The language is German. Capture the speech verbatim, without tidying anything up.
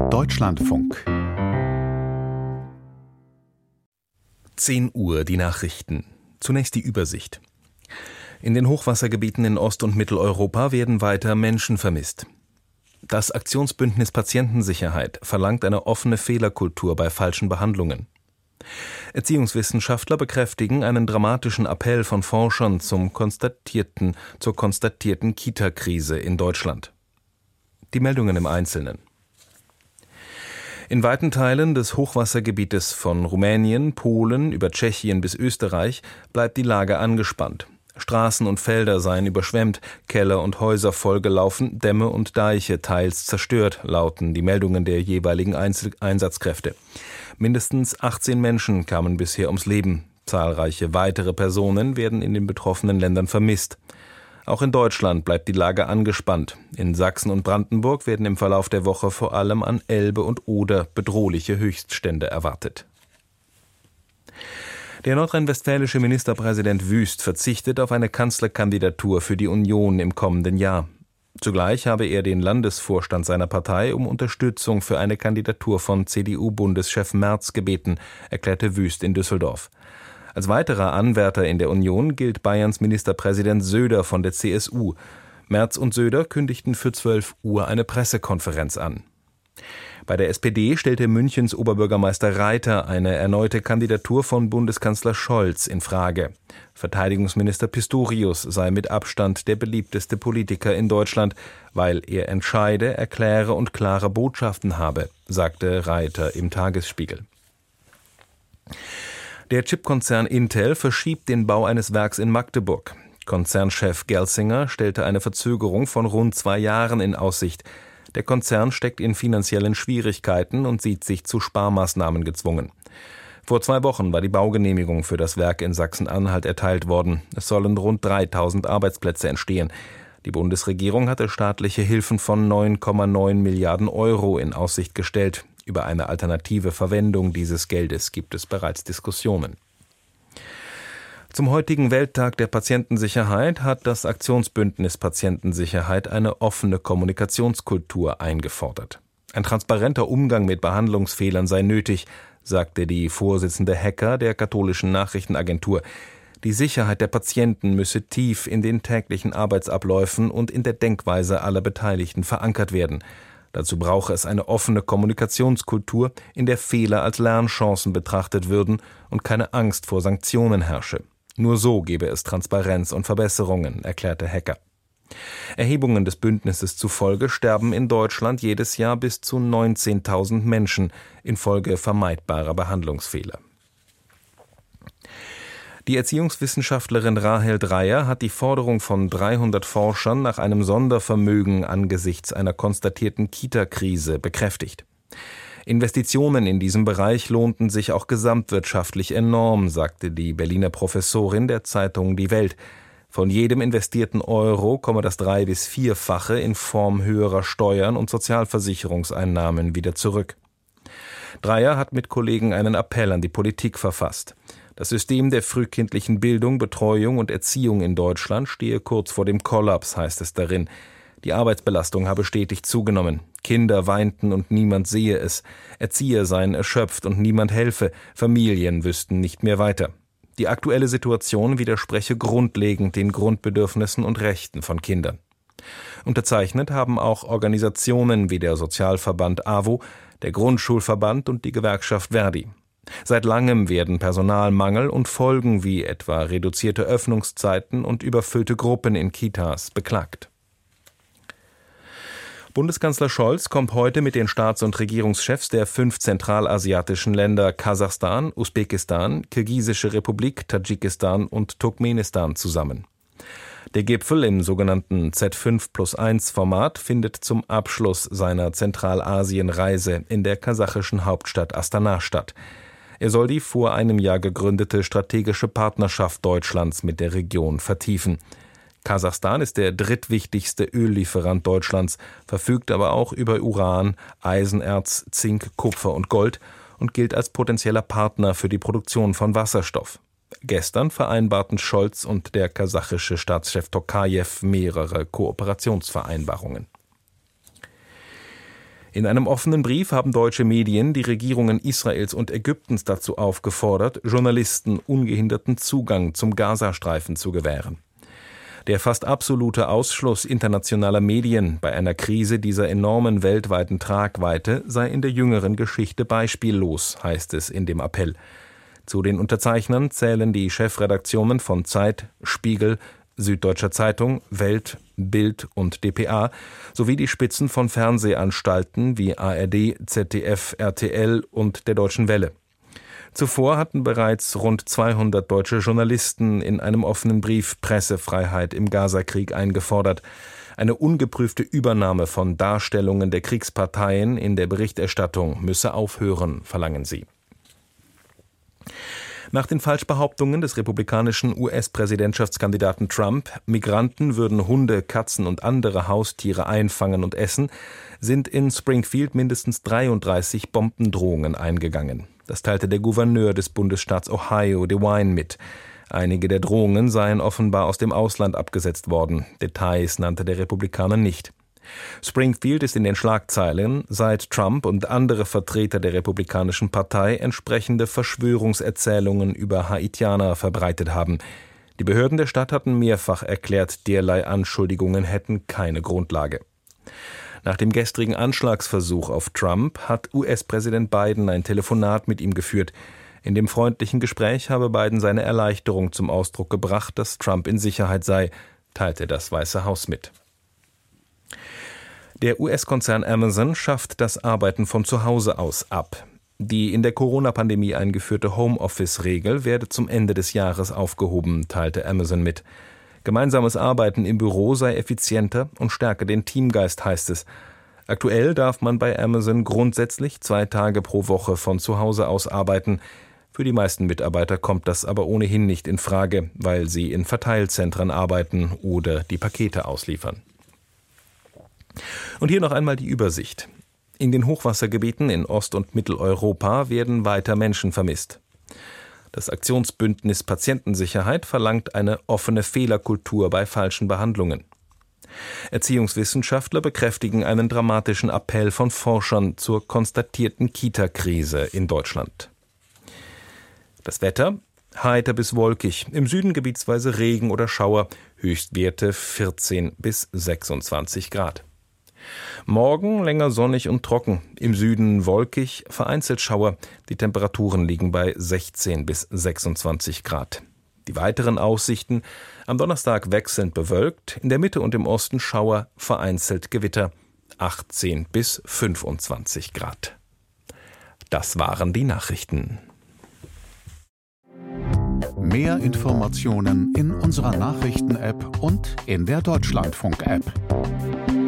Deutschlandfunk. zehn Uhr, die Nachrichten. Zunächst die Übersicht. In den Hochwassergebieten in Ost- und Mitteleuropa werden weiter Menschen vermisst. Das Aktionsbündnis Patientensicherheit verlangt eine offene Fehlerkultur bei falschen Behandlungen. Erziehungswissenschaftler bekräftigen einen dramatischen Appell von Forschern zum konstatierten, zur konstatierten Kita-Krise in Deutschland. Die Meldungen im Einzelnen. In weiten Teilen des Hochwassergebietes von Rumänien, Polen über Tschechien bis Österreich bleibt die Lage angespannt. Straßen und Felder seien überschwemmt, Keller und Häuser vollgelaufen, Dämme und Deiche teils zerstört, lauten die Meldungen der jeweiligen Einzel- Einsatzkräfte. Mindestens achtzehn Menschen kamen bisher ums Leben. Zahlreiche weitere Personen werden in den betroffenen Ländern vermisst. Auch in Deutschland bleibt die Lage angespannt. In Sachsen und Brandenburg werden im Verlauf der Woche vor allem an Elbe und Oder bedrohliche Höchststände erwartet. Der nordrhein-westfälische Ministerpräsident Wüst verzichtet auf eine Kanzlerkandidatur für die Union im kommenden Jahr. Zugleich habe er den Landesvorstand seiner Partei um Unterstützung für eine Kandidatur von C D U-Bundeschef Merz gebeten, erklärte Wüst in Düsseldorf. Als weiterer Anwärter in der Union gilt Bayerns Ministerpräsident Söder von der C S U. Merz und Söder kündigten für zwölf Uhr eine Pressekonferenz an. Bei der S P D stellte Münchens Oberbürgermeister Reiter eine erneute Kandidatur von Bundeskanzler Scholz in Frage. Verteidigungsminister Pistorius sei mit Abstand der beliebteste Politiker in Deutschland, weil er entscheide, erkläre und klare Botschaften habe, sagte Reiter im Tagesspiegel. Der Chipkonzern Intel verschiebt den Bau eines Werks in Magdeburg. Konzernchef Gelsinger stellte eine Verzögerung von rund zwei Jahren in Aussicht. Der Konzern steckt in finanziellen Schwierigkeiten und sieht sich zu Sparmaßnahmen gezwungen. Vor zwei Wochen war die Baugenehmigung für das Werk in Sachsen-Anhalt erteilt worden. Es sollen rund dreitausend Arbeitsplätze entstehen. Die Bundesregierung hatte staatliche Hilfen von neun Komma neun Milliarden Euro in Aussicht gestellt. Über eine alternative Verwendung dieses Geldes gibt es bereits Diskussionen. Zum heutigen Welttag der Patientensicherheit hat das Aktionsbündnis Patientensicherheit eine offene Kommunikationskultur eingefordert. Ein transparenter Umgang mit Behandlungsfehlern sei nötig, sagte die Vorsitzende Hecker der katholischen Nachrichtenagentur. Die Sicherheit der Patienten müsse tief in den täglichen Arbeitsabläufen und in der Denkweise aller Beteiligten verankert werden. Dazu brauche es eine offene Kommunikationskultur, in der Fehler als Lernchancen betrachtet würden und keine Angst vor Sanktionen herrsche. Nur so gebe es Transparenz und Verbesserungen, erklärte Hecker. Erhebungen des Bündnisses zufolge sterben in Deutschland jedes Jahr bis zu neunzehntausend Menschen infolge vermeidbarer Behandlungsfehler. Die Erziehungswissenschaftlerin Rahel Dreyer hat die Forderung von dreihundert Forschern nach einem Sondervermögen angesichts einer konstatierten Kita-Krise bekräftigt. Investitionen in diesem Bereich lohnten sich auch gesamtwirtschaftlich enorm, sagte die Berliner Professorin der Zeitung Die Welt. Von jedem investierten Euro komme das drei- bis vierfache in Form höherer Steuern und Sozialversicherungseinnahmen wieder zurück. Dreyer hat mit Kollegen einen Appell an die Politik verfasst. Das System der frühkindlichen Bildung, Betreuung und Erziehung in Deutschland stehe kurz vor dem Kollaps, heißt es darin. Die Arbeitsbelastung habe stetig zugenommen. Kinder weinten und niemand sehe es. Erzieher seien erschöpft und niemand helfe. Familien wüssten nicht mehr weiter. Die aktuelle Situation widerspreche grundlegend den Grundbedürfnissen und Rechten von Kindern. Unterzeichnet haben auch Organisationen wie der Sozialverband A W O, der Grundschulverband und die Gewerkschaft Verdi. Seit langem werden Personalmangel und Folgen wie etwa reduzierte Öffnungszeiten und überfüllte Gruppen in Kitas beklagt. Bundeskanzler Scholz kommt heute mit den Staats- und Regierungschefs der fünf zentralasiatischen Länder Kasachstan, Usbekistan, Kirgisische Republik, Tadschikistan und Turkmenistan zusammen. Der Gipfel im sogenannten Z fünf plus eins Format findet zum Abschluss seiner Zentralasien-Reise in der kasachischen Hauptstadt Astana statt. Er soll die vor einem Jahr gegründete strategische Partnerschaft Deutschlands mit der Region vertiefen. Kasachstan ist der drittwichtigste Öllieferant Deutschlands, verfügt aber auch über Uran, Eisenerz, Zink, Kupfer und Gold und gilt als potenzieller Partner für die Produktion von Wasserstoff. Gestern vereinbarten Scholz und der kasachische Staatschef Tokajew mehrere Kooperationsvereinbarungen. In einem offenen Brief haben deutsche Medien die Regierungen Israels und Ägyptens dazu aufgefordert, Journalisten ungehinderten Zugang zum Gazastreifen zu gewähren. Der fast absolute Ausschluss internationaler Medien bei einer Krise dieser enormen weltweiten Tragweite sei in der jüngeren Geschichte beispiellos, heißt es in dem Appell. Zu den Unterzeichnern zählen die Chefredaktionen von Zeit, Spiegel, Süddeutscher Zeitung, Welt, Bild und d p a sowie die Spitzen von Fernsehanstalten wie A R D, Z D F, R T L und der Deutschen Welle. Zuvor hatten bereits rund zweihundert deutsche Journalisten in einem offenen Brief Pressefreiheit im Gazakrieg eingefordert. Eine ungeprüfte Übernahme von Darstellungen der Kriegsparteien in der Berichterstattung müsse aufhören, verlangen sie. Nach den Falschbehauptungen des republikanischen U S-Präsidentschaftskandidaten Trump, Migranten würden Hunde, Katzen und andere Haustiere einfangen und essen, sind in Springfield mindestens dreiunddreißig Bombendrohungen eingegangen. Das teilte der Gouverneur des Bundesstaats Ohio, DeWine, mit. Einige der Drohungen seien offenbar aus dem Ausland abgesetzt worden. Details nannte der Republikaner nicht. Springfield ist in den Schlagzeilen, seit Trump und andere Vertreter der Republikanischen Partei entsprechende Verschwörungserzählungen über Haitianer verbreitet haben. Die Behörden der Stadt hatten mehrfach erklärt, derlei Anschuldigungen hätten keine Grundlage. Nach dem gestrigen Anschlagsversuch auf Trump hat U S-Präsident Biden ein Telefonat mit ihm geführt. In dem freundlichen Gespräch habe Biden seine Erleichterung zum Ausdruck gebracht, dass Trump in Sicherheit sei, teilte das Weiße Haus mit. Der U S-Konzern Amazon schafft das Arbeiten von zu Hause aus ab. Die in der Corona-Pandemie eingeführte Homeoffice-Regel werde zum Ende des Jahres aufgehoben, teilte Amazon mit. Gemeinsames Arbeiten im Büro sei effizienter und stärke den Teamgeist, heißt es. Aktuell darf man bei Amazon grundsätzlich zwei Tage pro Woche von zu Hause aus arbeiten. Für die meisten Mitarbeiter kommt das aber ohnehin nicht in Frage, weil sie in Verteilzentren arbeiten oder die Pakete ausliefern. Und hier noch einmal die Übersicht. In den Hochwassergebieten in Ost- und Mitteleuropa werden weiter Menschen vermisst. Das Aktionsbündnis Patientensicherheit verlangt eine offene Fehlerkultur bei falschen Behandlungen. Erziehungswissenschaftler bekräftigen einen dramatischen Appell von Forschern zur konstatierten Kita-Krise in Deutschland. Das Wetter: heiter bis wolkig, im Süden gebietsweise Regen oder Schauer, Höchstwerte vierzehn bis sechsundzwanzig Grad. Morgen länger sonnig und trocken, im Süden wolkig, vereinzelt Schauer, die Temperaturen liegen bei sechzehn bis sechsundzwanzig Grad. Die weiteren Aussichten: am Donnerstag wechselnd bewölkt, in der Mitte und im Osten Schauer, vereinzelt Gewitter, achtzehn bis fünfundzwanzig Grad. Das waren die Nachrichten. Mehr Informationen in unserer Nachrichten-App und in der Deutschlandfunk-App.